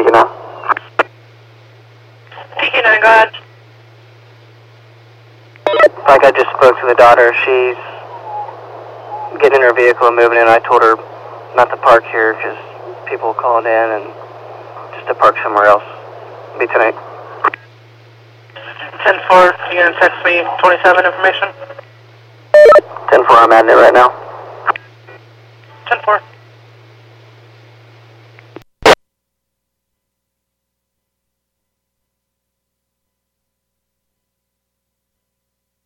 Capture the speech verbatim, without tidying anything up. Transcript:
P Q nine. P Q nine, go ahead. Like I just spoke to the daughter, she's getting in her vehicle and moving in. I told her not to park here because people called in and just to park somewhere else. Be tonight. ten four, you gonna text me twenty-seven information? ten four, I'm at it right now. ten four.